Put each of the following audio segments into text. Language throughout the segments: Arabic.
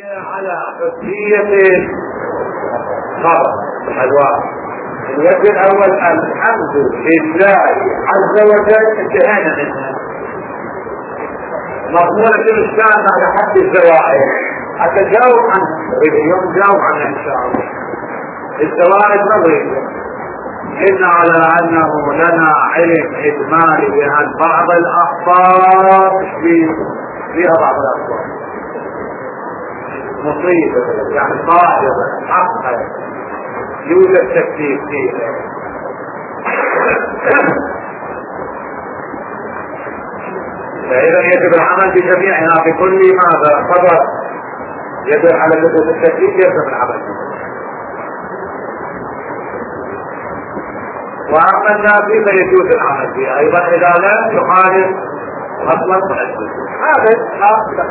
على حجية الخبر الواحد. الوجه الأول الحمد لله عز وجل انتهينا منها مضمونة الإسلام على حد الزوائد. أتجاوب عنها اليوم، جاوب عنها إن شاء الله. الزوائد نظرية إن على أنه لنا علم إجمالي بأن بعض الأخبار فيها بعض الأخبار مصيبة يعني صاحبة حقا يوجد تكليف فيها. فإذا يجب العمل بجميعها بكل ماذا خبر يدل على وجود التكليف يجب العمل. وأما النافي فيجوز العمل فيها أيضا إذا لم يخالف أصلا مؤسس. هذا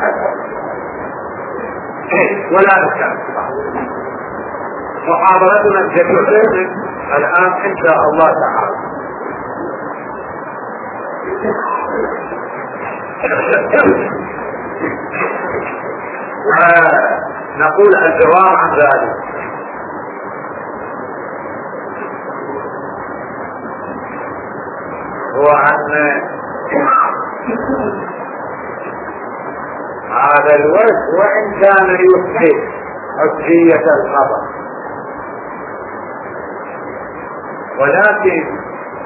ولا نكتب. محاضرتنا الجديدة الآن إن شاء الله تعالى. نقول الجواب عن ذلك. هو أن هذا الوجه وإن كان يثبت حجية الخبر، ولكن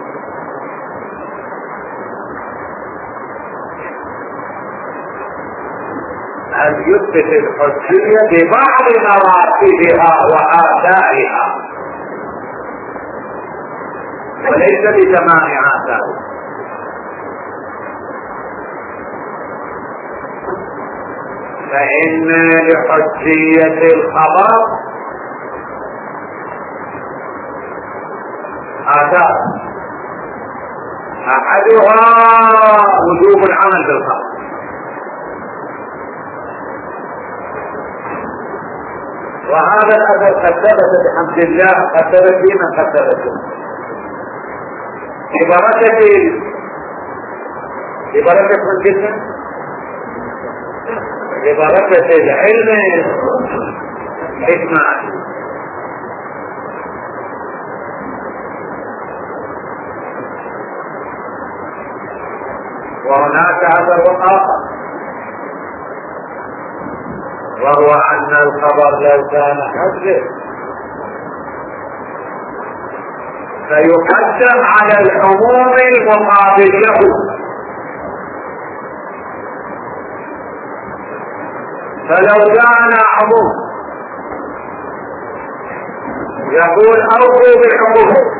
أن يثبت الحجية ببعض مراتبها وآثارها وليس بجميع آثارها. فإن لحجية الخبر آثار، أحدها وجوب العمل بالخبر، وهذا الأثر قد ثبت بحمد الله، قد ثبت فيما قد ثبت ببركة الجسم، ببركة العلم إجماعي. وهناك أثر آخر، وهو أن الخبر لو كان حجة فيقدم على العموم المقابل له. فلو كان عموم يقول أوفوا بالحقوق،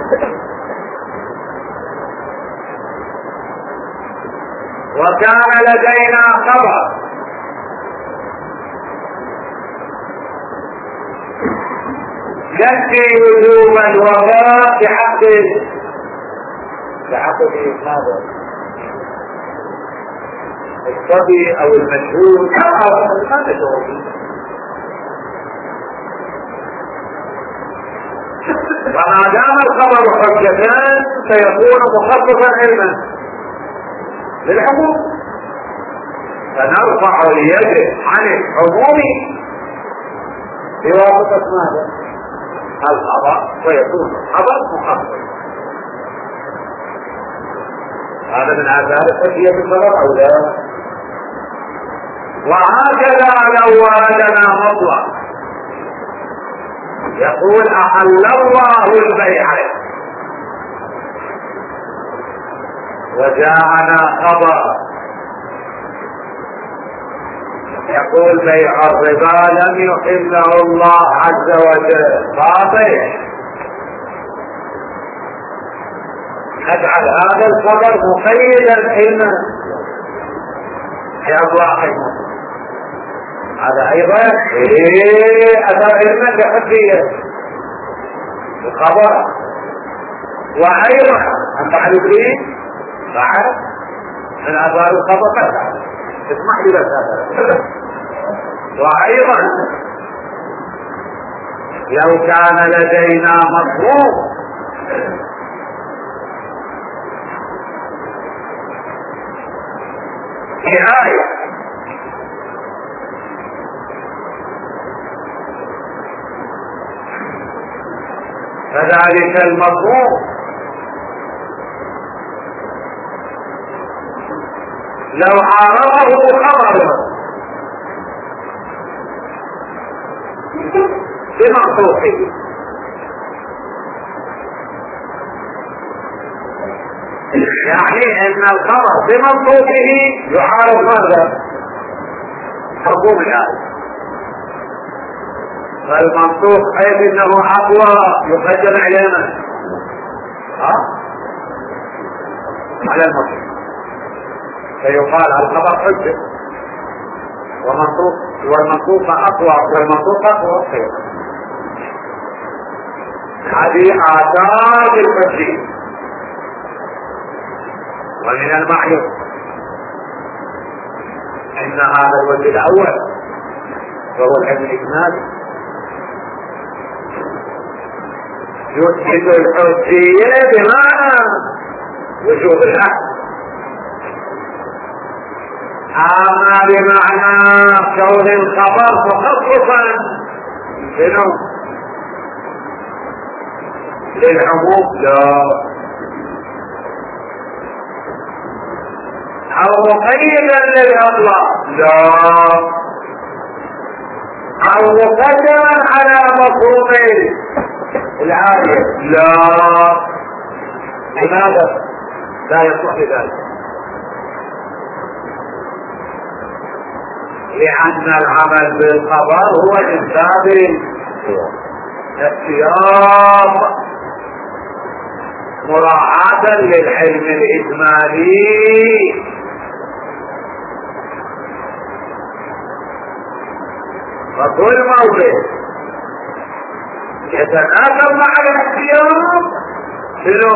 وكان لدينا خبر يكفي وجوب الوفاء بحق ماذا؟ الصبي او المشهور او فما دام الخبر حجتان سيكون مخصصا علما للحكم، فنرفع اليد عن العموم بواسطة ماذا؟ الخبر، ويكون الخبر مخصص. هذا من آثار الحجية بالخبر أو لا؟ وهكذا لو وردنا مطلق يقول أحل الله البيع وجاءنا خبر يقول بيع الربا لم يحله الله عز وجل باطل، نجعل هذا الخبر مقيدا علما يا الله. هذا ايضا اثر علما بحجية الخبر. وايضا ان تعرفين بعد من اثار الخبر قد اسمح لي بس هذا. وايضا لو كان لدينا مطلوب في آية فذلك المطلوب. لو عارضه خبر بمنطوقه يعني ان الخبر بمنطوقه يعارض ماذا؟ حكم الآية. فالمنطوق حيث انه اقوى يقدم على من؟ على المنطوق، فيقال الخبر حجة والمنطوق اقوى والمنطوق اقوى. هذه آثار الحجة. ومن المعلوم ان هذا الوجه الاول وهو العلم الاجمالي يثبت الحجية بمعنى وجوب الحق، اما بمعنى كون الخبر مخصصا للعموم لا، او مقيدا للاطلاق لا، او مقدما على مفهوم الآية لا. لماذا لا يصح ذلك؟ لأن العمل بالخبر هو من باب السياق مراعاة للعلم الإجمالي. فكل موضع يتناسب مع الاختيار شنو؟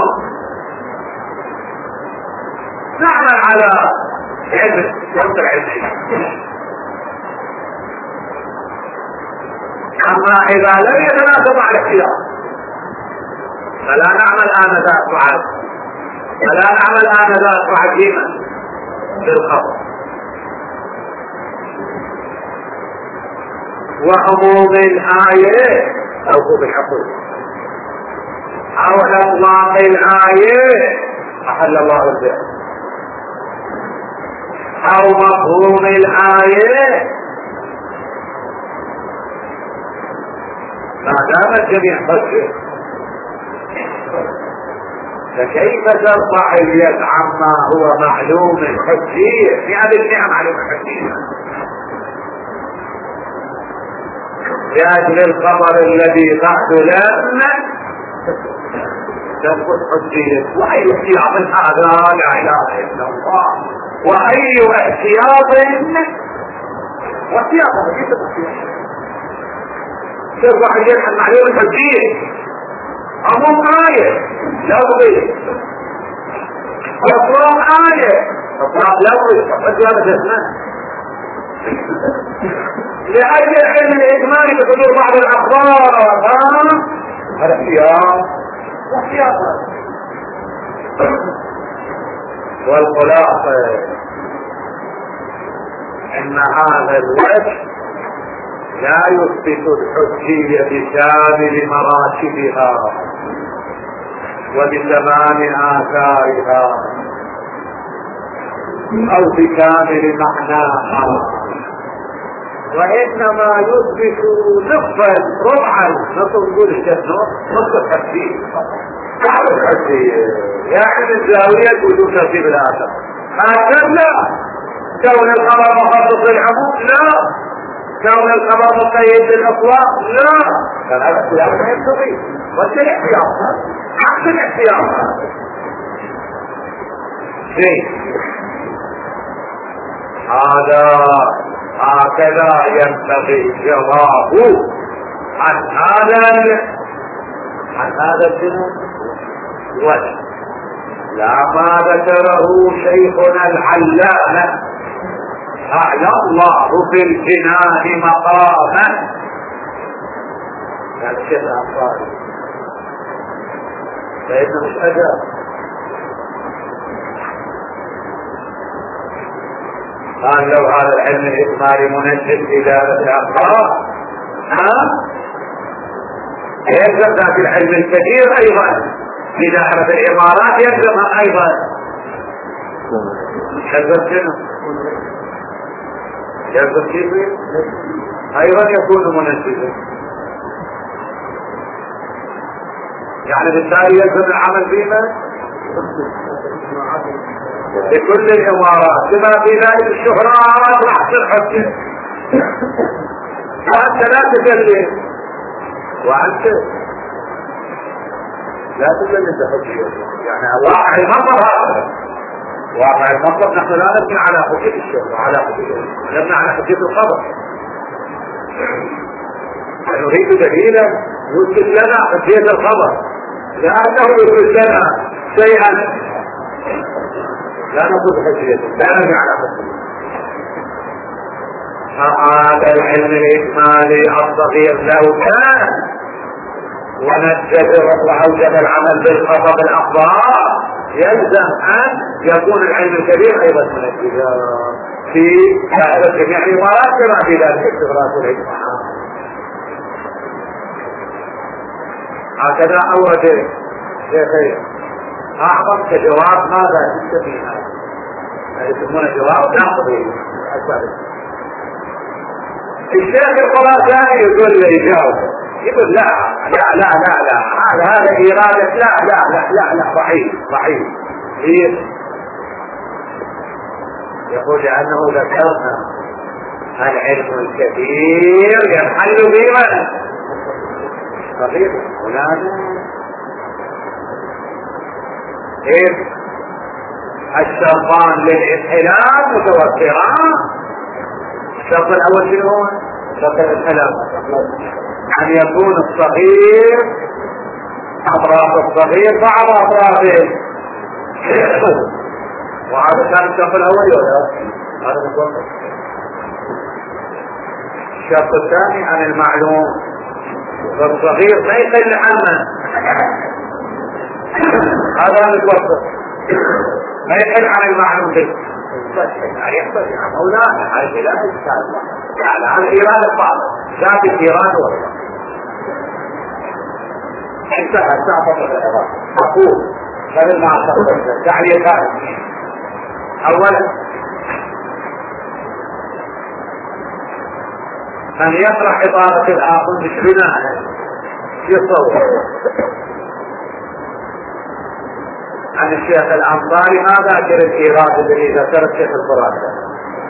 نعمل على علم العلم. اما اذا لم يتناسب مع الاختيار فلا نعمل آنذاك معجما بالخبر. وعموم الآية أو بالحقوق أو إطلاق الآية أحل الله البيع أو مفهوم الآية ما دام الجميع حجة، فكيف ترفع اليد عما هو معلوم حجية؟ في هذه النعم معلوم حجية لأجل الخبر الذي بعد لم تثبت حجية. وأي احتياط هذا لا إله إلا الله، وأي احتياط واحتياط ترفع اليد عن معلوم الحجية. عموم آية لفظي، إطلاق آية إطلاق لفظي، فقد هذا جسمان لأجل العلم الإجمالي بصدور بعض الأخبار. هذا اختيار واحتياط. والخلاصة إن هذا الوجه لا يثبت الحجية بكامل مراتبها وبتمام آثارها أو بكامل معناها، وإنما يثبت نصفا ربعا، نقول الجنة نصف الحجية. بعض الحجية يعني من زاوية وجود ترتيب الآثار. هكذا كون الخبر مخصص للعموم لا، كون الخبر مقيد للأطلاق لا، فهذا اختلاف لا ينتظر. والاحتياط عكس الاحتياط هكذا ينبغي الجواب عن هذا الوجه، لا ما ذكره شيخنا العلامة أعلى الله في الجنان مقاما. هذا الشيخ الأنصاري فإنه مش أجاب، قال لو هذا العلم الإجمالي منجد إدارة الأخبار يلزم ذات العلم الكبير أيضا في دائرة الإمارات يلزمها أيضا. يلزم شنو؟ يلزم كيف أيضا يكون منفذا، يعني بالتالي يلزم العمل فيما لكل الإمارات بما في ذلك الشهرات راح تنحكم، وأنت لا تكلم، وأنت لا تكلم تحكي، يعني واقع المطلب هذا واقع المطلب. نحن لا نبني على حجة الشهرة، على حجة نبني على حجة الخبر. نريد دليلا يثبت لنا حجية الخبر، لأنه يثبت لنا شيئا لا نقول حجيته، لا نبني على حجيته. فهذا العلم الإجمالي الصغير لو كان ونجد وأوجب العمل بالخطأ الأخبار يلزم أن يكون العلم الكبير أيضا منجدا في دائرة جميع الإمارات كما في ذلك استغراق الإجماع. هكذا أورد شيخي أعظم كجواب ماذا يسميها يسمونه جواب نقضي. الشيخ الخراساني يقول لي يجاوب يقول لا لا لا لا لا هذا إرادة لا لا لا لا لا ضعيف يقول لأنه ذكرنا العلم الكثير ينحل بمن صغير هناك الشرطان للإنحلال متوفران. الشرط الأول شنو هو؟ شرط الإنحلال أن يكون الصغير أطراف الصغير بعض أطرافه، وهذا كان الشرط الأول ولا هذا متوفر. الشرط الثاني عن المعلوم، والصغير ما يقل عنه، هذا متوفر ما يقل عن المعلوم به. يحصل يا مولانا هذه لا تشتغل على الإيراد البعض ذات الإيراد والله انتهى ساعة الإيراد. أقول خلال مع التقوى تعليقات. أولا من يطرح عبارة الآخر مش بناء يصور عن الشيخ الأنصاري ما ذاكر الإيراد الذي ذكر الشيخ الخراساني،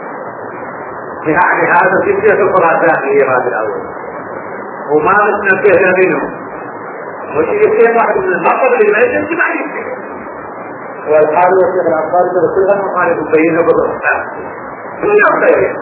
يعني هذا في الشيخ الخراساني الإيراد الأول وما نتنبه منه، وشيء واحد من المطلب اللي ما يجب ما يجب. والحال والشيخ الأنصاري كلها مقالب مبينة بالرسالة كلها مبينة.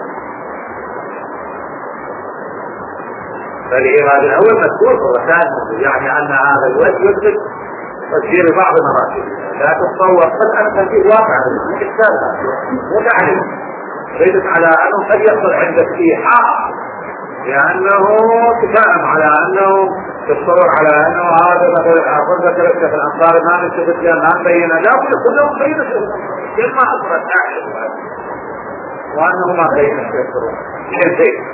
فالإيراد الأول مذكور خراساني، يعني أن هذا الوجه يثبت تسجيل بعض مراتب لا تتصور قد أن تجيب واقع الإحسان وتعلم بيدت على أنه قد يصل عندك إيحاء لأنه تفاهم على أنه تتصور على أنه هذا مثلا أقول ذكر الشيخ الأنصاري ما نثبت لأن ما نبين لا كلهم بين كل ما أصبرت أعلم وأنه ما بين الشيخ.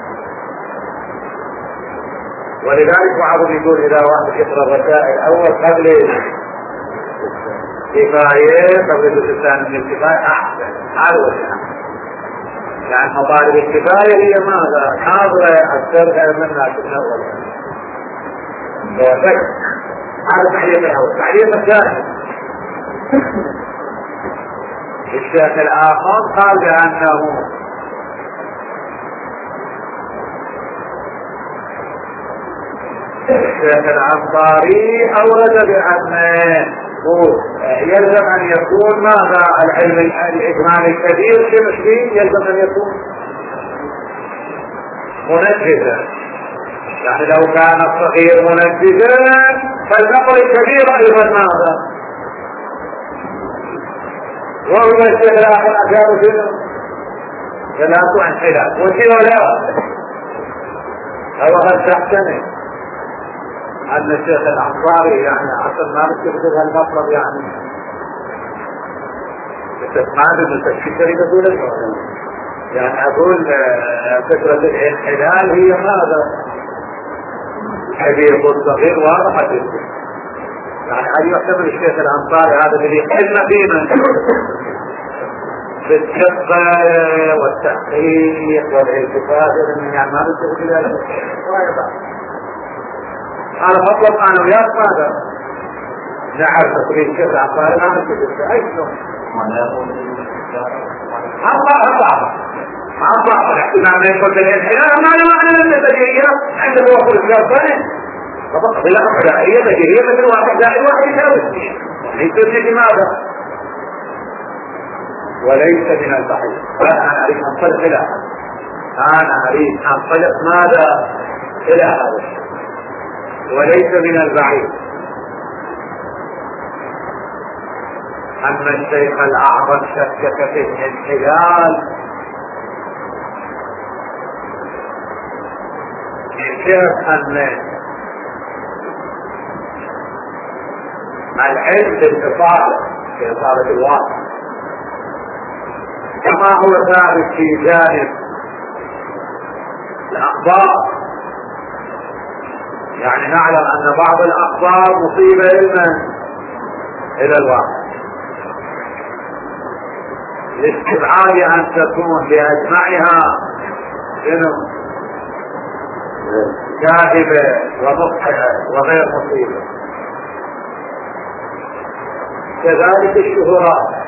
ولذلك بعضهم يقول إذا واحد يقرأ الرسائل أول قبل كفاية قبل الجزء الثاني من الكفاية أحسن. هذا وجه يعني مطالب الكفاية هي ماذا؟ حاضرة أكثر من الناس الأول. هذا تعليق الأول. تعليق الثاني الشيخ الآخر قال بأنه الشيخ الأنصاري أورد بأنه يلزم أن يكون ماذا العلم الإجمالي الكبير في مشكين يلزم أن يكون منجزا، يعني لو كان الصغير منجزا فالنقل الكبير أيضا ماذا وهو الشيخ الآخر أجاب شنو ثلاث عن خلاف وشنو لا هو قد تحسنه أن الشيخ الأنصاري يعني عشان ما نكتب هالمطلب يعني استثمار المستشفى يقول يعني أقول فكرة الانحلال هي ماذا كبير والصغير واضح جدا. يعني هل يعتبر الشيخ الأنصاري هذا الذي حلم فينا بالدقة والتحقيق والالتفات يعني ما بده كذا أنا مطلب أنا وياك ماذا نعرف تقريب الشيخ الأنصاري ما بده أي شيء أربعة احتمال ما يقول بالانحلال ما له معنى أن البديهية عند الوقت الثاني فقط بلا بدائية بديهية مثل واحد داعي واحد يساوي ليس لماذا وليس من البعيد. أنا أريد أن أنطلق إلى أنا أريد أن أنطلق ماذا إلى هذا وليس من البعيد أن الشيخ الأعظم شكك في الانحلال يشير أن العلم بالإطالة في إطالة الواقع كما هو ثابت في جانب الأخبار. يعني نعلم أن بعض الأخبار مصيبة إلى الواقع لاستبعاد أن تكون بأجمعها كاذبة ومخطئة وغير مصيبة. كذلك الشهرات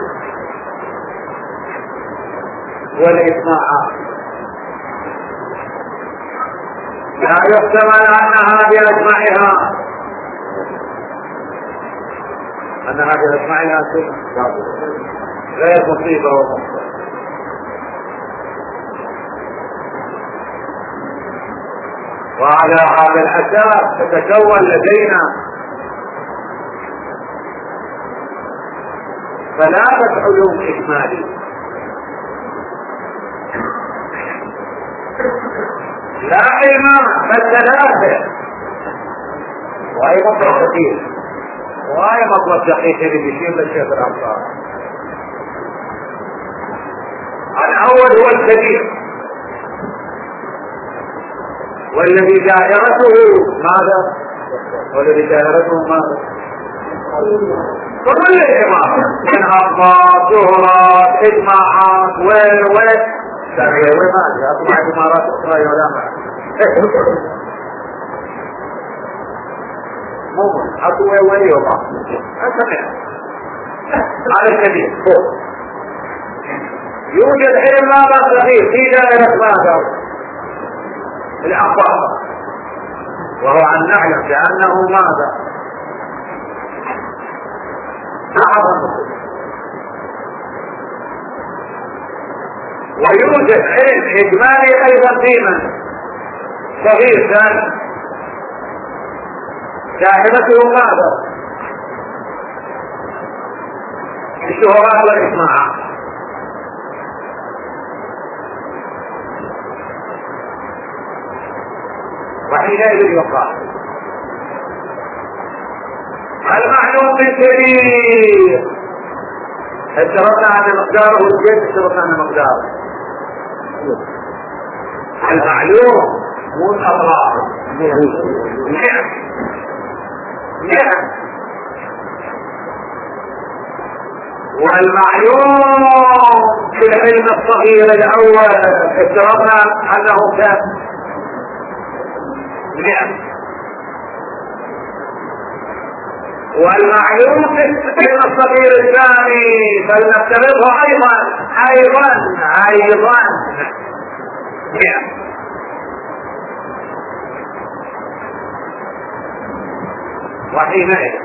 والإسماعات لا يحتمل أنها بأجمعها غير مصيبة ومخطئة. وعلى هذا الأساس تتكون لدينا ثلاثة علوم إجمالية لا علم بل ثلاثة وهي مطلب دقيق اللي بيشير للشيخ الأنصاري. الأول هو الكبير والذي دائرته ماذا؟ كل الإمام من أخبار شهرات إجماعات وين ماذا أطلع إمارات أخرى ولا معه ممكن أطوى ولي وضع أسمع هذا الكبير يوجد علم ماذا صغير في دائرة ماذا الأخبار وهو أن نعلم بأنه ماذا أعظم. ويوجد علم إجمالي أيضا في صغير ثاني دائرته ماذا الشهرات والإسماعات. وحينئذ يقال المعلوم بالكبير اشترطنا عن مقداره والجد اشترطنا عن مقداره. المعلوم مو الأطراف نعم والمعلوم في العلم الصغير الأول اشترطنا أنه كان نعم والمعلوم في العلم الصغير الثاني فلنفترضه أيضا نعم. وحينئذ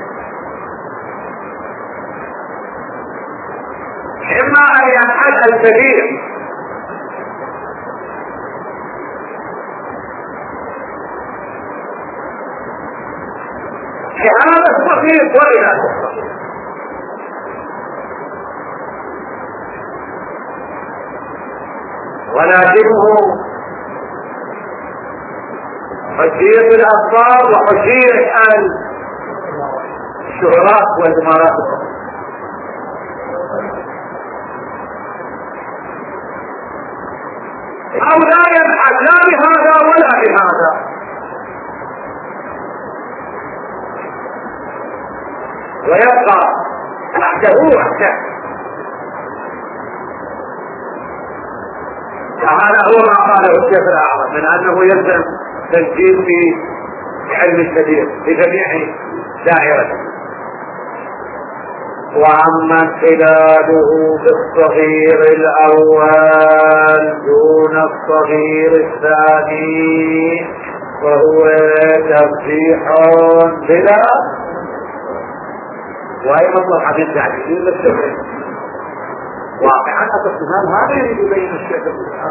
إما أن ينحل الكبير في هذا الصغير وإلى الصغير ولكنه حجية الأخبار وحجية الشهرات والإمارات أو لا يبحث لا بهذا ولا بهذا ويبقى تحته وحده. فهذا هو ما قاله الشيخ الأعظم من أنه يلزم تسجيل في علم الكبير في جميع دائرته. وأما امتداده بالصغير الأول دون الصغير الثاني فهو ترجيح بلا وهي مطلب حديث يعني للشيخ واقعا التصميم هذا يريد يبين الشيخ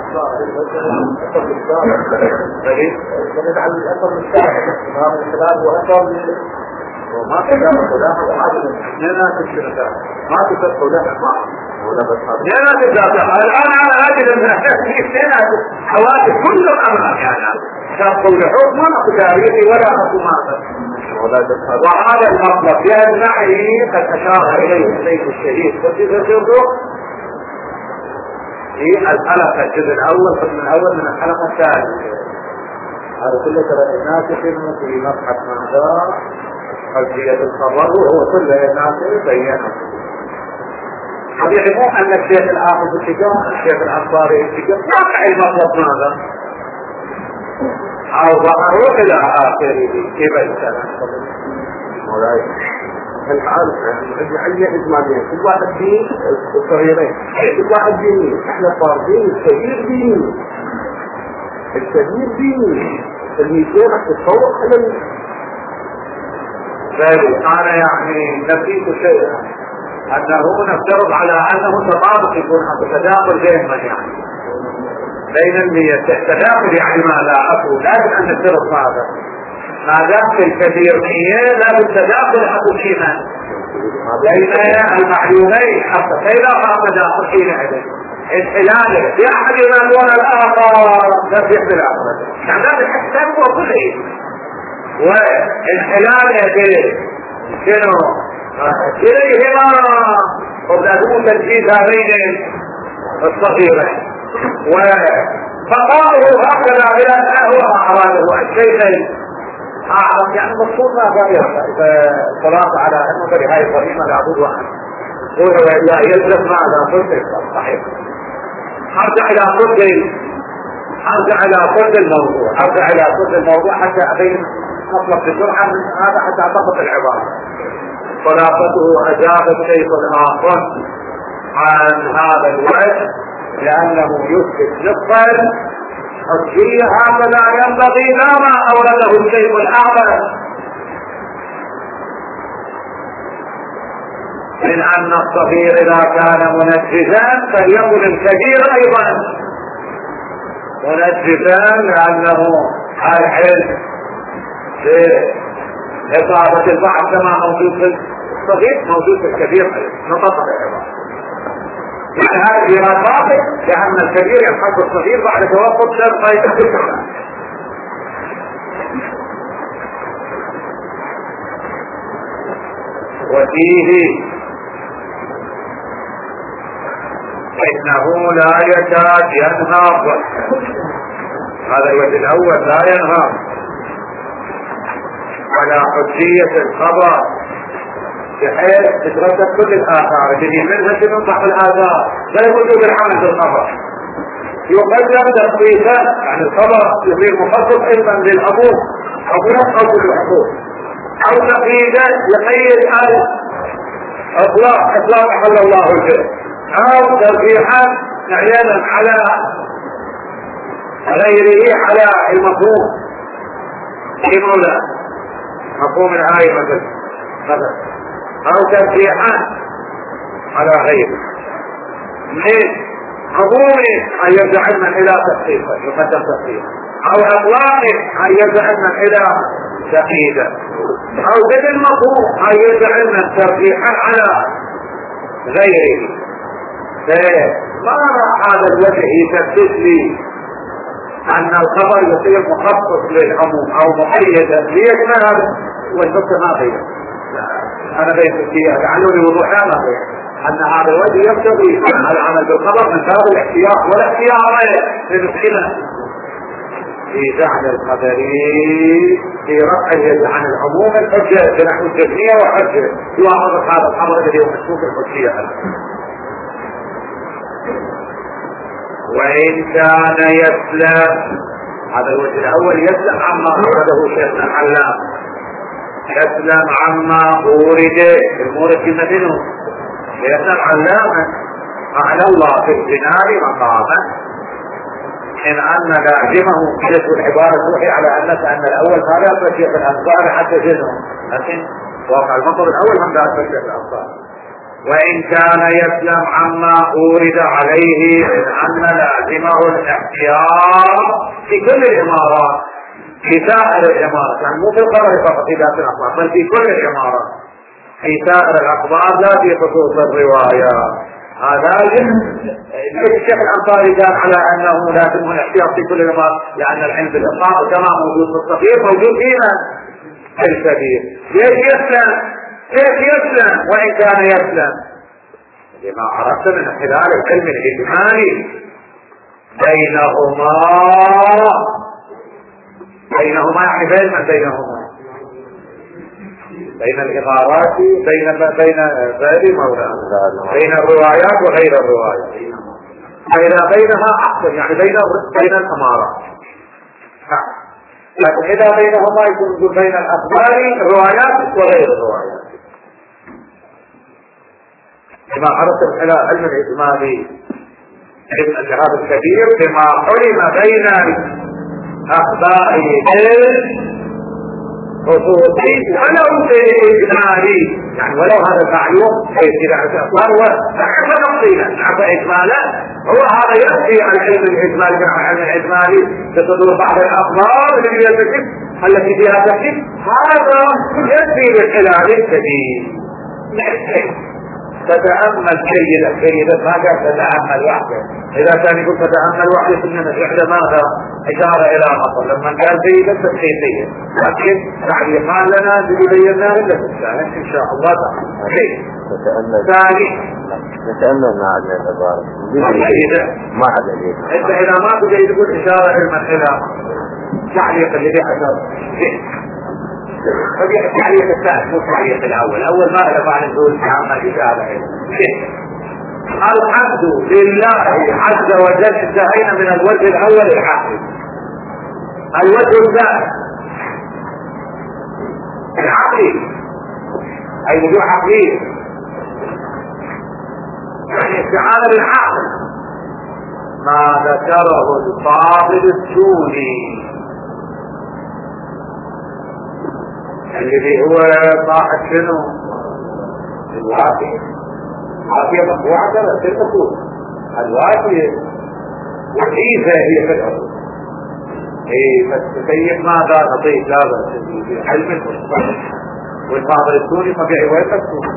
فنجعل الأثر الثالث هذا الخلاف وأثر وما تدخل لها وحاجة لنا تشركها ما تدخل لها لنا تدخل الآن على هذه حوادث كل الأمر يعني تدخل لحكم ولا تاريخي ولا حكومات. وهذا المطلب لأن معي قد أشار إليه الشيخ الشهيد في الحلقة الجزء الأول قسم الأول من الحلقة الثانية. هذا كله ترى الناس في مبحث ماذا خلفية الخبر وهو كل الناس بيانه. يعرفون أن الشيخ الحافظ الشجاع الشيخ الأنصاري الشجاع واقع المطلب ماذا أو ظهروا إلى آخره كيف الكلام مولاي العارف الحية إجمالية كل واحد دين الصغيرين كل واحد ديني احنا فاردين الكبير ديني الكبير ديني الميزان راح تتفوق على ذلك. أنا يعني نسيت شيئا أنه نفترض على أنه تطابق يكون تداخل ذهني يعني بين النية تداخل يعني ما لا أقول لازم أن نفترض ماذا ما دام في الكبير نية لازم تداخل حقيقيا بين المعلومين حتى فإذا ما تداخل حينئذ انحلاله في أحدنا دون الآخر تفيح بالآخرة يعني هذا الحسن هو كل شيء وانحلاله شنو كليهما وبدأوا تنجيز هذين الصغيرين وفقاؤه هكذا إلى هو أعراضه الشيخين أعرف يعني مقصود ما غير صلاة على أنه بهاي الطريقة لعبود واحد هو لا يلزم ماذا قلت صحيح. أرجع إلى كل الموضوع حتى أبين مطلب بسرعة من هذا حتى أطبق العبارة. خلاصته أجاب الشيخ الآخر عن هذا الوجه لأنه يثبت نصفا حجية هكذا ينبغي لا ما أورده الشيخ الأعظم من أن الصغير إذا كان منجزا فليكن الكبير أيضا منجزا لأنه العلم إصابة البعض كما موجود في الصغير موجود في الكبير نطق العبارة يعني هذه مراتب لأن الكبير يلحق الصغير بعد توقف شرط وفيه إنه لا يكاد ينهض هذا الوجه الأول لا ينهض على حجية الخبر بحيث تترتب كل الآثار التي منها تنطح الآثار لا وجود العمل بالخبر يقدم تخصيصا يعني الخبر يصير مخصص أيضا للحقوق أو للحقوق أو تقييدا يقيد إطلاق حل الله الجهل أو ترجيحا عيانا على غيره على المفهوم في مولى مفهوم الآية مثلا أو ترجيحا على غيره من عموم أن يرجعنا إلى تخصيصا يقدم تخصيصا أو إطلاق أن يرجعنا إلى تقييدا أو بدل مفهوم أن يرجعنا ترجيحا على غيره. ما هذا الوجه يثبت لي أن الخبر يصير مخصص للعموم أو مقيدا ليشمل والنص ما بين أنا بين فيها لعلوني وضوحها ما بين أن هذا الوجه يقتضي العمل بالخبر من باب الاحتياط والاحتياط للمشكلة في جعل القدري في رفع اليد عن العموم الحجة نحو الجزمية وحجة يوافق هذا الخبر الذي هو مشكوك الحجية. وإن كان يسلم، هذا الوجه الأول، يسلم عما أورده شيخنا الحلاق، يسلم عما أورد المورد في مدينه، يسلم علامة أعلى الله في الجنان مقاما، إن أن لازمه جزء العبارة توحي على أن الأول ما لا يفشي في الأنصار حتى جزءهم، لكن واقع المطلب الأول هم لا يفشي في الأنصار. وإن كان يسلم عما أورد عليه إن أن لازمه الاحتياط في كل الإمارات، في سائر الإمارات، يعني مو في القرار فقط في ذات الأخبار بل في كل الإمارات، في سائر الأخبار لا في خصوص الرواية. هذا الشيخ الأنصاري قال على أنه لازمه الاحتياط في كل الإمارات، لأن العلم بالإطلاق كما موجود في الصغير موجود فينا في الكبير. ليش يسلم؟ كيف يسلم وإن كان يسلم؟ لما عرفت من خلال العلم الإجمالي بينهما يعني بين من بينهما، بين الإمارات بين الروايات وغير الروايات، بينها أحسن يعني بين الأمارات. لكن إذا بينهما يكون بين الأخبار الروايات وغير الروايات، كما عرفت خلال علم الإجمالي علم الجهاد الكبير بما علم بين الأخبار خصوصي ولو في إجمالي، يعني ولو هذا المعلوم يصير على الأخبار ونعرف تفصيلا نعرف إجمالا، هو هذا يأتي على العلم الإجمالي مع العلم الإجمالي تصدر بعض الأخبار التي فيها تكذيب، هذا يأتي بالخلال السبيل. تتأمل جيدا ما قال تتأمل وحده، إذا كان يقول تتأمل وحده كنا نفعل ماذا إشارة إلى مصر لما قال جيدا تسخيطية، لكن تعليقان لنا بيبيننا إلا في الثالث إن شاء الله تعالى. ثاني نتأمل مع العبارة ما عدا انت إذا ما تجي تقول إشارة إلى الخلاف تعليق اللي بيحصل التعليق الثالث مو التعليق الأول ما له معنى نقول تعمل إشارة الحمد لله عز وجل. انتهينا من الوجه الأول الحمد. الوجه الثاني العقلي أي وجوه عقلية، يعني استعانة بالعقل، ما ذكره الفاضل السوري الذي هو صاحب شنو الوافية. الوافية مقبوعة ولا غير مقبوعة؟ الوافية وحيفة هي في الأرض. بس كيف ماذا نضيف هذا في علم المصطلح والفاضل السوري طبيعي وين مكتوب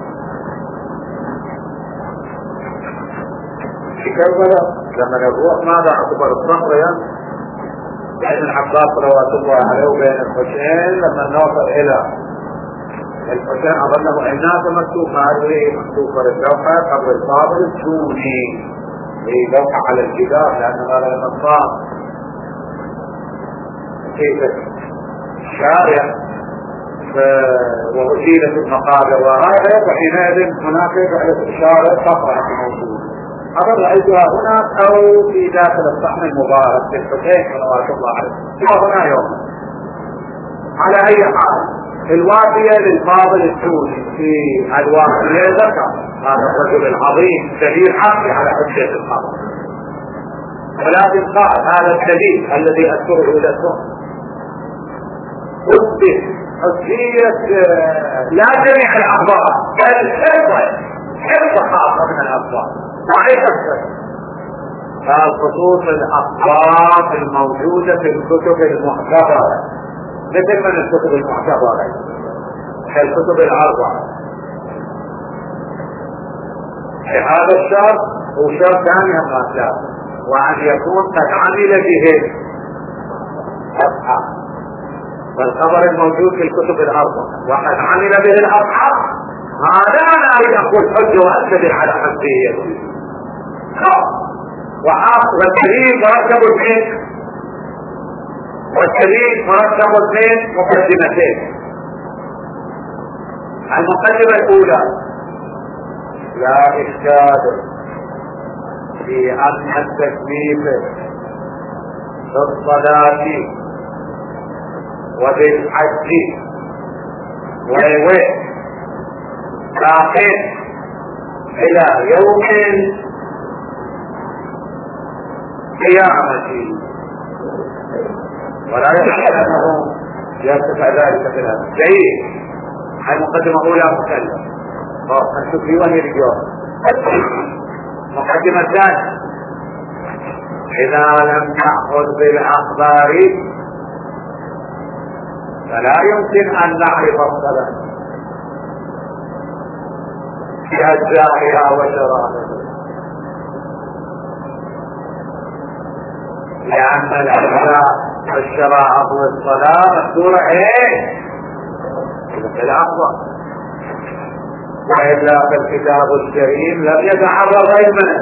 في كربلاء لما نروح ماذا اعتبر الصخرة بين العباس صلوات الله عليه وبين الحسين لما نوصل الى الحسين اظنه الناس مكتوب ما ادري مكتوب في اللوحه قبل الفاضل السوري هي لوحه على الجدار لان هذا المقام كيف الشارع وأزيلت المقابر وغيرها، وحينئذ هناك على الشارع صخرة موجودة. أنا رأيتها هناك أو في داخل الصحن المبارك في الحسين صلوات الله عليه هنا يوم. على أي حال الوافية للفاضل السوري في الوافية ذكر هذا الرجل العظيم دليل حقي على حجة الخبر، ولكن قال هذا الدليل الذي أذكره لكم حجية لا جميع الأخبار بل حفظ خاصة من الأخبار صحيح خصوص الأخبار الموجودة في الكتب المعتبرة مثل من الكتب المعتبرة كالكتب الأربعة. هذا الشرط هو شرط ثاني هم وأن يكون قد عمل به أصحاب فالخبر الموجود في الكتب الأربعة وقد عمل به الأصحاب هذا أنا أريد أقول حجة وأستدل على حجيته وحاصل الدليل مركب الحج والشريك مرتب اثنين مقدمتين. المقدمة الأولى: لا إشكال في أن التكليف بالصلاة وبالحج باقٍ إلى يوم القيامة، ولا يحتمل أنه يرتفع ذلك في الأمر. جيد. المقدمة الأولى مكلف. نشوف في وين اليوم. مقدمة الثانية: إذا لم نأخذ بالأخبار فلا يمكن أن نعرف الصلاة في أجزائها وشرائطها، لأن الأجزاء والشرائط والصلاة مذكورة في الأخبار، وإلا فالكتاب الكريم لم يتعرض علما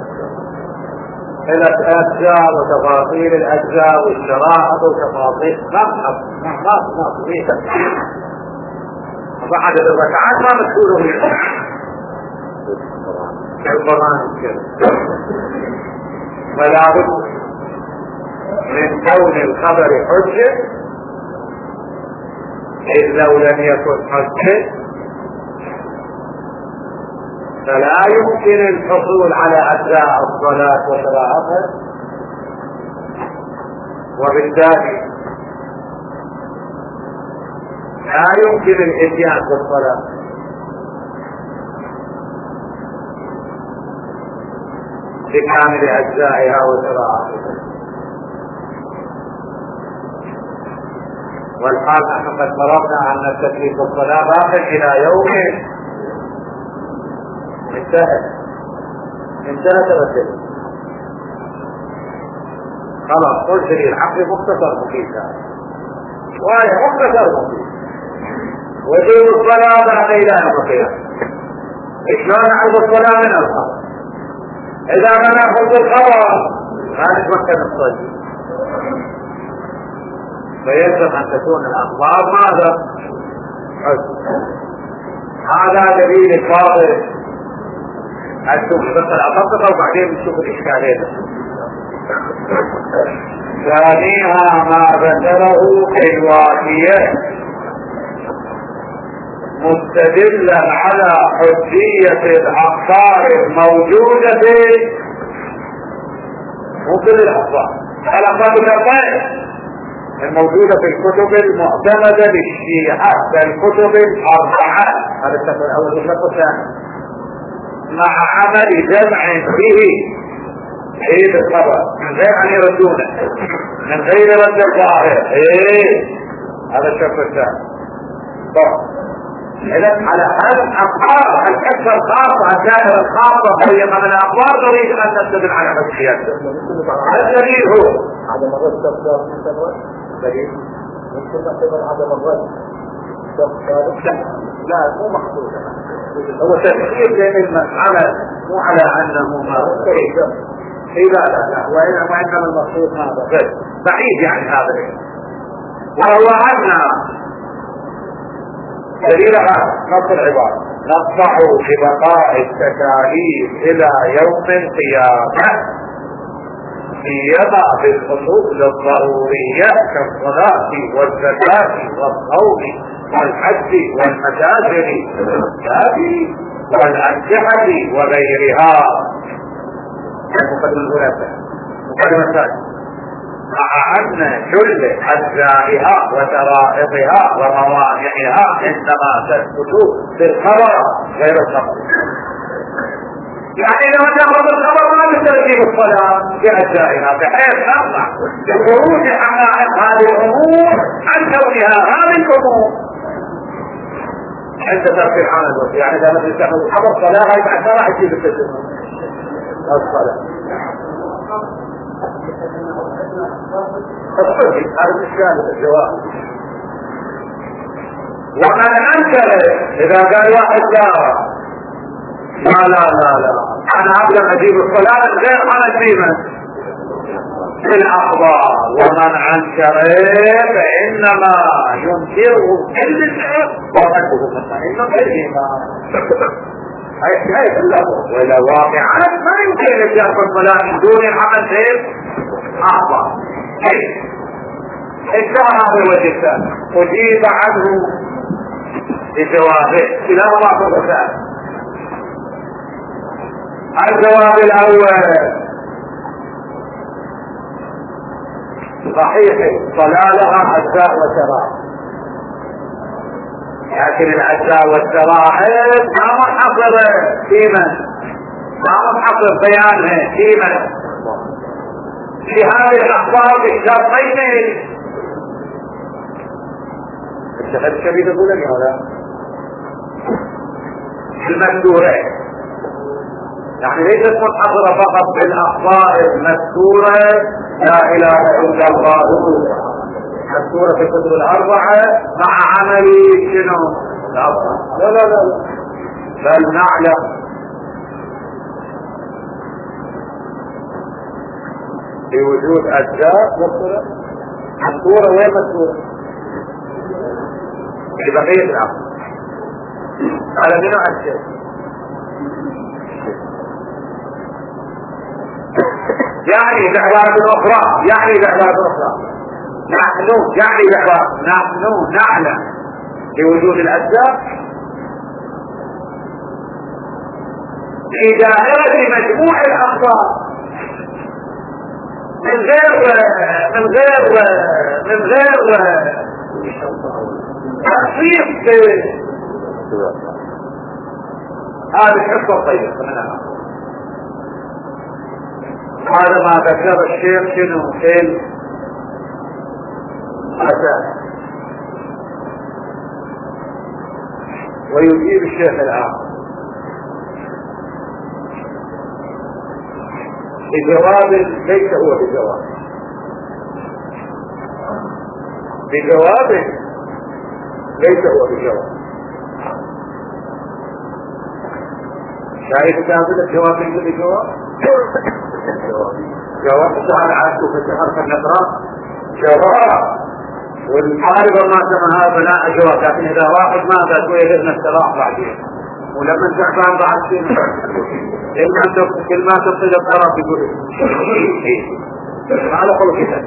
إلى الأجزاء وتفاصيل الأجزاء والشرائط وتفاصيل فعدد الركعات ما مذكور في القرآن الكريم. ولا بد من كون الخبر حجة، إذ لو لم يكن حجة فلا يمكن الحصول على أجزاء الصلاة وشرائطها، وبالتالي لا يمكن الاتيان بالصلاة بكامل أجزائها وشرائطها. والحال نحن قد فرضنا أن التكليف بالصلاة باق إلى يوم انتهت الرسل. خلاص قلت لي العقل مختصر مفيد، وهي مختصر مفيد، وجيب الصلاة بعد إلى القيامة. إشلون نعرف الصلاة من الخبر؟ إذا ما نأخذ الخبر ما نتمكن الصلاة، فيجب أن تكون الأخبار ماذا؟ هذا دليل واضح. نشوف بس الأبسط وبعدين نشوف الإشكالين. ثانيها ما ذكره الوافية مستدلا على حجية الأخبار الموجودة ممكن الأخبار الموجودة في الكتب المعتمدة للشيعة، الكتب الأربعة، هذا الشكل الأول والشكل الثاني، مع عمل جمع به عيد الخبر من غير أن يردونه، من غير رد الظاهر. هذا الشكل الثاني. إذا على هذا الأخبار الأكثر خاصة الدائرة الخاصة هي من الأخبار نريد أن نستدل على حجيته. الدليل هو عدم الرد. دليل ممكن نعتبر عدم الرد. لا مو محدود، هو تفسير بين المسألة مو على أنه ما لا وإنما المقصود هذا بعيد يعني هذا، وهو أن دليل نص العبارة: نقطع ببقاء التكاليف إلى يوم القيامة سيما بالأصول الضرورية كالصلاة والزكاة والصوم والحج والمساجد والأسلحة وغيرها. المقدمة الثانية: مع أن كل أجزائها وشرائطها وموانعها عندما تثبت بالخبر غير الخبر. يعني لما تأخذ الخبر ما تسترجيب الصلاة بأجزائها بحيث نقطع بخروج حقائق هذه الأمور عن كونها هذه الأمور عند ترك العمل. يعني إذا مثل تأخذ الخبر صلاة هاي بعد صلاة يجيب التجربة الصلاة. هذا الإشكال الجواب. ومن أنكر إذا قال واحد لا أنا أقدر أجيب الصلاة غير أنا أجيبها بالأخبار، ومن أنكر فإنما ينكره كل شيء ورده مطمئن بالإيمان. هاي اللفظ وإلى واقعات ما يمكن أن يأخذ الصلاة من دون العمل في أخبار. انتهى هذا الوجه الثاني، أجيب عنه بجوابه كلاهما فرصتان. الجواب الأول صحيح ضلالها أجزاء وشرائع، لكن الأجزاء والشرائع ما منحصر في من؟ ما منحصر بيانها في من؟ في هذه الأخبار بالشرطين. الشيخ الشبيب يقول لك هذا المذكورة، يعني ليست منحصرة فقط بالأخبار المذكورة لا إله إلا الله مذكورة في الكتب الأربعة مع عمل شنو الأربعة. لا لا لا، بل نعلم بوجود أجزاء مذكورة وين مذكورة في بقية الأمر على منو أجزاء. يعني بعبارة أخرى نحن نعلم بوجود الأجزاء في دائرة مجموع الأخبار من غير تخصيص هذه الحصة الطيبة. هذا ما ذكر الشيخ شنو في الأساس، ويجيب الشيخ الآن بجواب ليس هو بجواب ليس هو بجواب. شايف كامل الجواب ليس بجواب. جواب سؤال عاشو في حرف النقرة جواب، والحارب ما سمها بناء جواب، لكن إذا واحد ما ذا شوية لازم السلاح بعدين، ولما تعبان بعد شيء إن عندك كلمات تصل الطرف يقول ما له خلق كذا.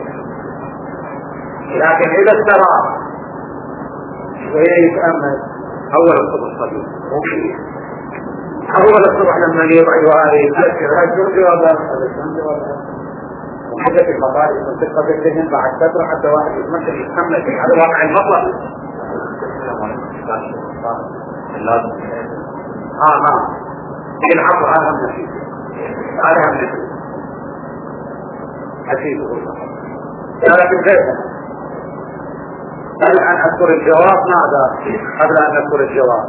لكن إذا استراح شوية يتأمل أول الصبح صديق أول الصبح لما يبعي وآله يذكر هاي جوابا وحدث المطارق من تلقى بالذهن بعد فترة حتى واحد يتمكن يتحمل في هذا واقع المطلق. نعم العفو هذا هم نسيب حسيبه لكن غيرها. قبل أن أذكر الجواب قبل أن أذكر الجواب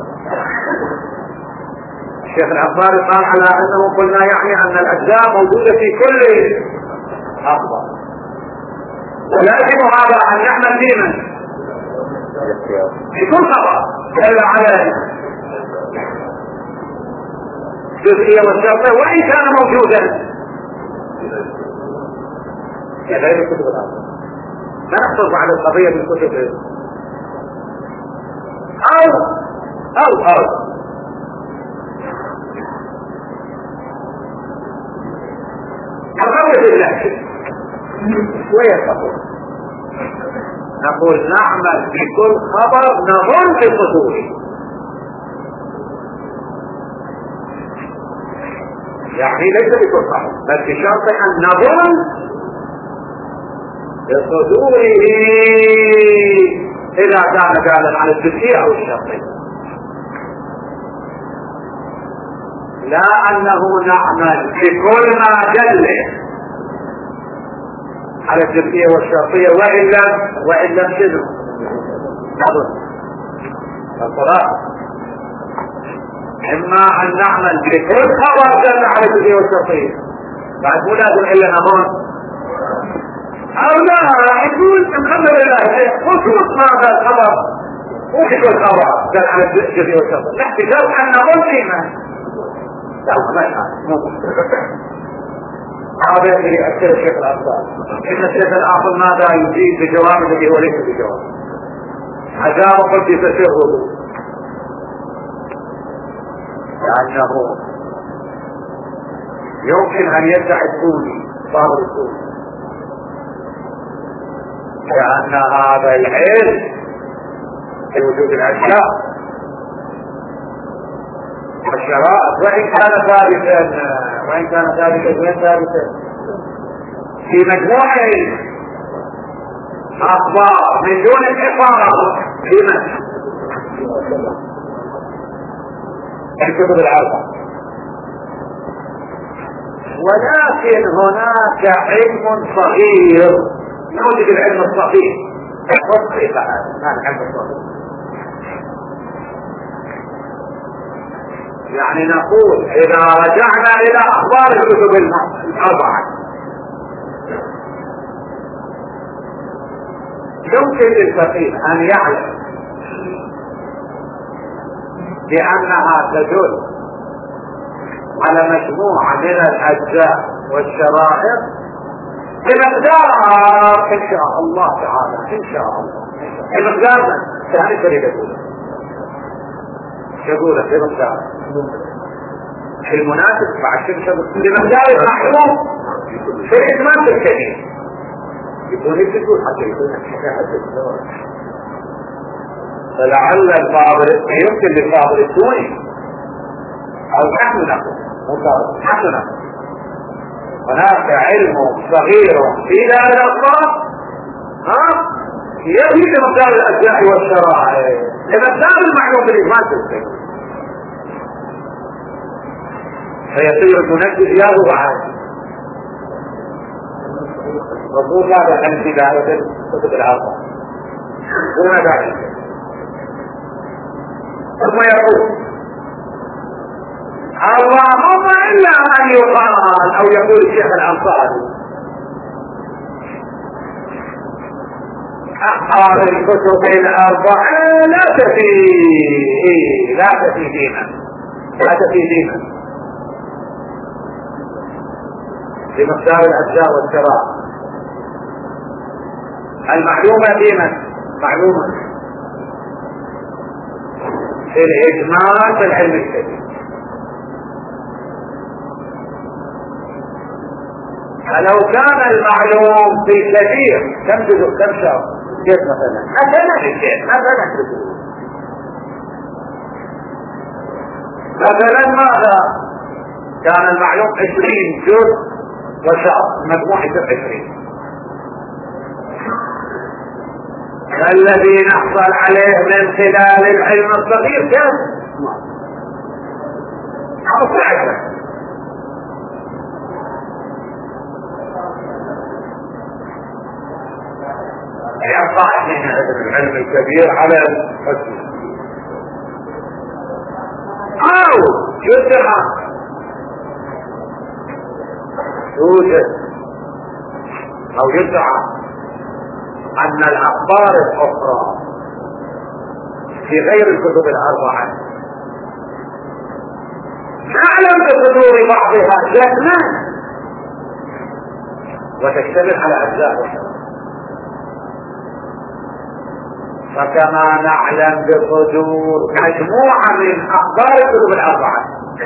الشيخ العباري قال على أنه قلنا يعني أن الأجزاء موجودة في كل أخبار، ولازم هذا أن نعمل ديما في كل خبر دل على جزئية والشرطة وإن كان موجودا في غير الكتب الأخرى. لا نحصل على القضية من كتب أو الخبر بالله ويتقول نقول نعمل بكل خبر نظن في صدوره، يعني ليس بكل خبر بل بشرط أن نظن بصدوره إذا كان قالا على الجزئية أو الشرطية، لا أنه نعمل بكل ما دل على الجزئية والشرطية وإن لم شنو الصراحة. إما أن نعمل بكل خبر دل على الجزئية والشرطية بعد مو لازم إلا نظن، أو لا يقول الحمد لله خصوص هذا الخبر وكل خبر دل على الجزئية والشرطية نحتاج أن نظن فيما هذا اللي يؤثر الشيخ الأنصاري. إن الشيخ الآخر ماذا يجيب بجواب الذي هو ليس بجواب. عذاب قدس سره لأنه يمكن أن يدعي السوني صابر السوني لأن هذا العلم في وجود الأشياء والشرائط وإن كان ثابتا في مجموعة أخبار من دون الإقامة في الكتب الأربعة. ولكن هناك علم صغير نوجد العلم الصغير كيف هذا العلم الصغير يعني نقول إذا رجعنا إلى أخبار الكتب الأربعة يمكن للفقيه أن يعلم بأنها تدل على مجموعة من الأجزاء والشرائط بمقدار إن شاء الله تعالى إن شاء الله بمقدار ثاني فريد يقول في مقدار المناسب مع الشمس بمقدار المحلوم في الإدمان الكبير يكون يقول حتى يكون فلعل الفاضل يمكن للفاضل السوني او نحن نقول هناك علم صغير في ذلك الأخبار يأتي لمقدار الأجزاء والشرائع لمقدار المعلوم بالإجمال بالسيء فيصير تنجد إياه بعد مضبوط هذا الحديث في دائرة كتب الأربعة دون ذلك. ثم يقول اللهم إلا أن يقال أو يقول الشيخ الأنصاري أخبار الكتب الأربعة لا تفي دينا بمقدار الأجزاء والشرائع المعلومة دينا معلومة في الإجمال في العلم الشديد. فلو كان المعلوم في كثير كم شهر كيف مثلا ماذا كان المعلوم 20 جزء وشهر مجموعة 20 الذي نحصل عليه من خلال العلم الصغير كم 15 يقع من العلم الكبير على الحسن أو يدعى يوجد أو يدعى أن الأخبار الأخرى في غير الكتب الأربعة نعلم بصدور بعضها جهلا وتشتمل على أجزاء وشرائع فكما نعلم بصدور مجموعة من أخبار الكتب الأربعة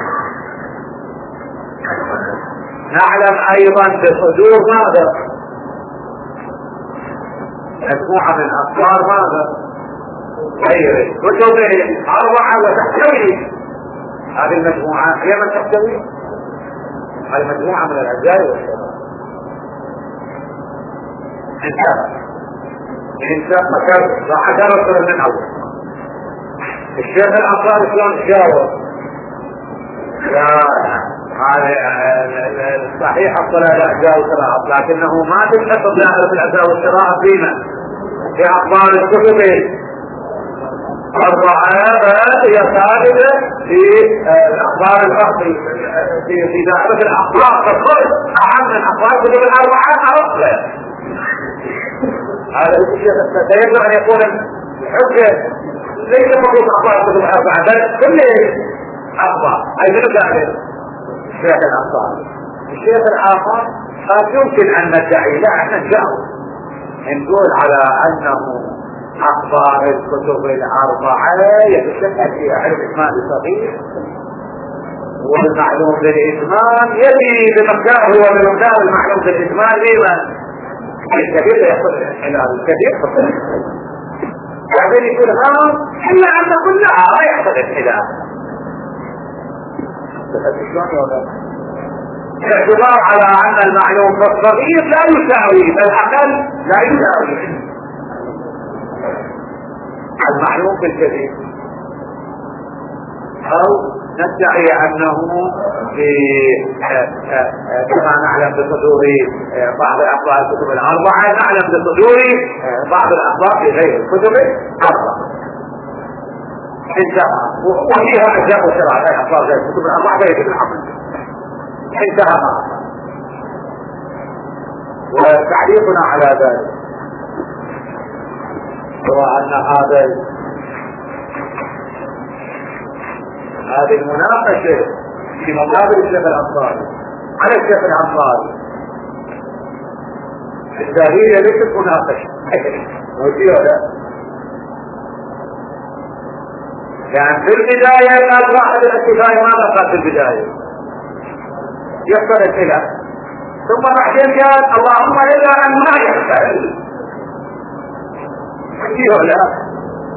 نعلم أيضا بصدور ماذا؟ مجموعة من أخبار ماذا؟ غير كتب أربعة وتحتوي هذه المجموعة هي من تحتوي هذه مجموعة من الأجزاء والشرائع انت فكرت راح ادرس من اول الشيخ الانصاري شلون جاوب صحيح الصلاة الأجزاء والشرائع لكنه ما تنحصر دائرة الأجزاء والشرائع فيما في أخبار الكتب أربعة هي ثابتة في الأخبار في دائرة الأخبار فالخلق أهم من أخبار الكتب الأربعة أصلا هذا الشيء سيجب أن يكون الحجة ليس فقط أخبار الكتب الأربعة بل كل أخبار أي من ذلك الشيخ الأنصاري الشيخ الآخر قد يمكن ان ندعي، لا احنا نجاوب نقول على انه اخبار الكتب الاربعه يتشكل فيها علم اجمالي صغير، والمعلوم بالاجمال يجي بمقداره وبمقدار المعلوم بالاجمال لمن الكبير يحصل الانحلال، الكبير يحصل الانحلال. بعدين يقول الا ان كلها لا يحصل الانحلال. الاعتبار على ان المعلوم الصغير لا يساوي، بل اقل لا يساوي المعلوم بالكبير، او ندعي انه كما نعلم بصدور بعض اخبار الكتب الاربعه نعلم بصدور بعض الاخبار في غير الكتب الاربعه. انتهى، وفيها اجزاء وشرع غير اخبار غير الكتب الاربعه غير العمل. انتهى معنا. وتعليقنا على ذلك هو ان هذه المناقشة في مقابل الشيخ الأنصاري على الشيخ الأنصاري التاريخية ليست مناقشة وفيه لا، يعني في البداية قال واحد الاتفاق ماذا قال في البداية يحصل الخلاف، ثم بعدين قال اللهم إلا أن ما يحصل وفيه لا،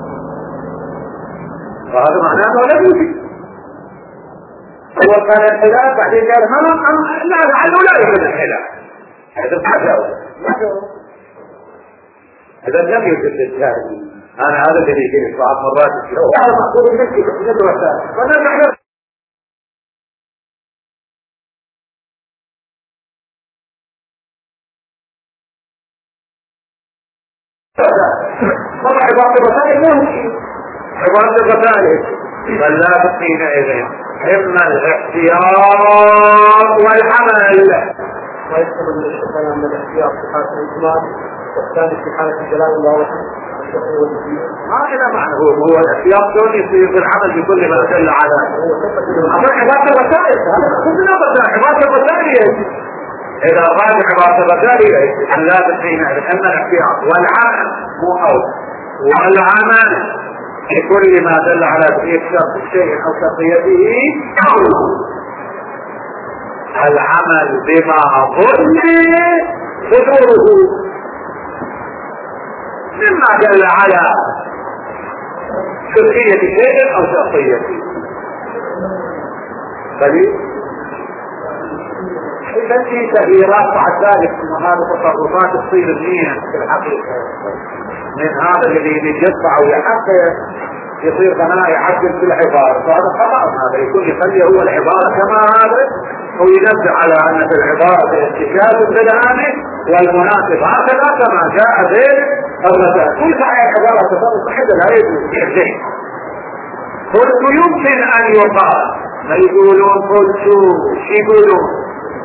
وهذا معناه لم يفيد. هو كان الخلاف بعدين قال لا لعله لا يوجد الخلاف، هذا ما جاوب هذا لم يوجد الجاهل. انا هذا اللي يجيني بعض مرات هذا مقصود منك ندرسه ونحن طبعا عبارة الرسائل ممكن عبارة الرسائل بل لا بقين إذن إما الاختيار والعمل. ويكتب من الشيطان من الاختيار في حالة الإجمال والثاني في حالة الجلال الله ما إلى معنى هو الاختيار دون يصير في العمل بكل ما دل على أما عبارة الرسائل عبارة الرسائل إذا أراد عبارة الرسائل أن لا بقين إذن إما الاختيار والعمل مو أول والعمل لكل ما دل على تغيير شرط الشيء او شرطيته العمل بما ظن صدوره مما دل على شرطية شيء او شرطيته. دليل إذا في تغييرات بعد ذلك من هذه التصرفات تصير النية في الحقيقة من هذا الذي يجدع ويحقق يصير قناة يعدل في العبارة، فهذا خطأ. هذا يكون يخلي هو العبارة كما هذا وينبه على أن في العبارة الاتجاه بالآن والمناسب هكذا كما جاء ذلك الرسائل. كل صحيح العبارة تصرف صحيح لا يجوز. قلت يمكن أن يقال ما يقولون قلت يقولون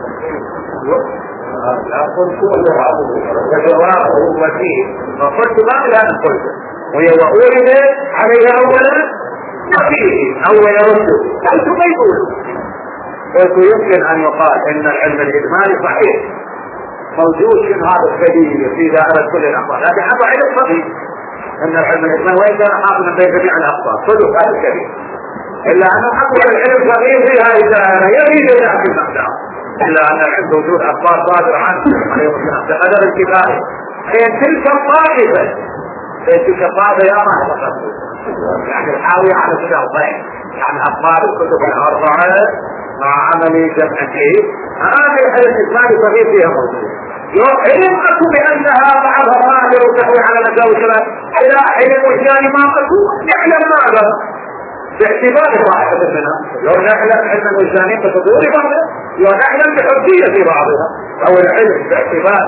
لا قلت وجوابه وكيل فقلت ما لا قلت ويورد عليه اولا وفيه او يرد قلت ما يقول. قلت يمكن ان يقال ان العلم الاجمالي صحيح موجود في هذا الدليل في دائره كل الاخبار، لكن هذا علم صحيح ان العلم الاجمالي وان كان حاصلا بين جميع الاخبار كله هذا الكبير، الا انه حقق العلم صحيح في هذه الدائره يريد الى في المقدار، الا ان العلم وجود اخبار صادره عنه عليه السلام بقدر الكفايه. حين تلك الطائفه تلك الطائفه يا ما تقصد يعني الحاويه على شرطين، يعني اخبار الكتب الاربعه مع عمل جمع فيه هذه العلم الاجمالي صحيح فيها موجود. علم اكو بانها بعضها ظاهر وتحوي على مساوي الشباب الى علم وجداني ما اكو نعلم ماذا باعتبار طائفه منها. لو نعلم علم الوجداني بصدور بعضها لو نعلم بحجيه بعضها او العلم باعتبار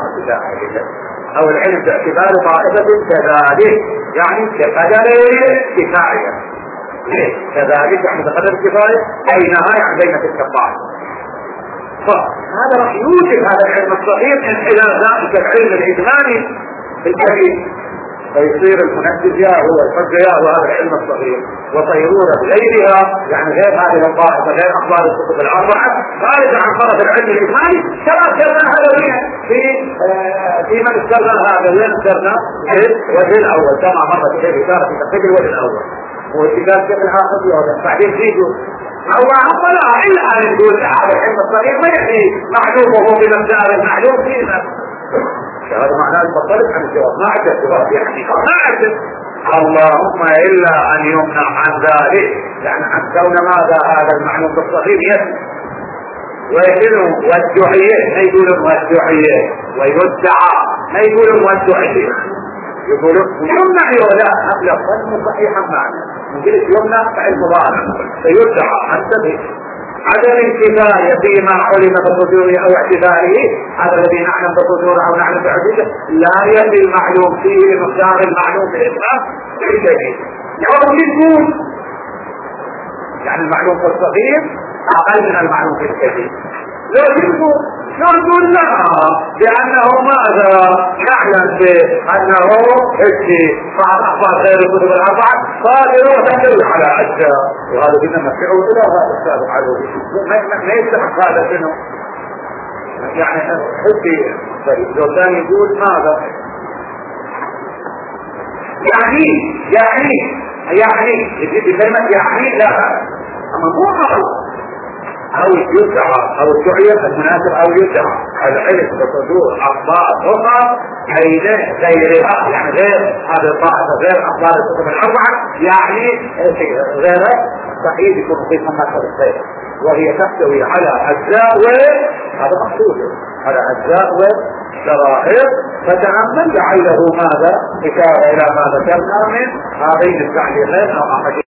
او العلم باعتبار طائفه كذلك يعني كقدر كفايه كذلك يعني بقدر الكفايه بينها يعني بين تلك الطائفه. فهذا راح يوجد هذا العلم الصحيح من خلال ذلك العلم الاجمالي الكبير. فيصير المنجز ياهو والحجة ياهو هذا العلم الصغير، وصيرورة غيرها يعني غير هذه الطائفة غير أخبار الكتب الأربعة خارج عن طرف العلم الإجمالي. كما ذكرنا هذا في من ذكرنا هذا وين ذكرنا الوجه الأول كما مرت إليه إشارة في تفسير الوجه الأول والاتجاه كيف الآخر يوضح. بعدين تيجوا اللهم لا إلا أن يقول هذا العلم الصغير ما يعني معلومه بمقدار المعلوم فينا، هذا معناه المطلب عن الجواب ما عندك جواب يعني ما عندك. اللهم إلا أن يمنع عن ذلك يعني عن كون ماذا هذا المعلوم بالصغير يسمع ويقولون والدعية ما يقولون والدعية ويدعى ما يقولون والدعية يقولون يمنع ولا أبلغ فهم صحيحا معنا نقول يمنع فعل مضارع فيدعى انتبه عدم الكفاية فيما علم بصدوره او اعتباره هذا الذي نعلم بصدوره او نعلم بعدده لا يلي المعلوم فيه لمقدار المعلوم بالإسلام بالجديد يقول يعني المعلوم في الصغير اقل من المعلوم في الكبير. لو نقول لا لأنه ماذا نعلم بأنه بعض أخبار غير الكتب الأربعة صادروا وتدل على أجزاء وهذا بنا مسعود لا هذا السابق عليه ما يستحق هذا شنو يعني حبي لو كان يقول ماذا يعني يجب كلمة يعني لا أما مو أو يدعى أو الدعية المناسب أو يدعى العلم بصدور أخبار أخرى غيرها يعني غير هذه الطائفة غير أخبار الكتب الأربعة يعني غير صحيح يكون في مقاصد الخير وهي تحتوي على أجزاء هذا مقصود على أجزاء وشرائط فتأمل لعله ماذا إشارة إلى ما ذكرنا من هذين التعليقين أو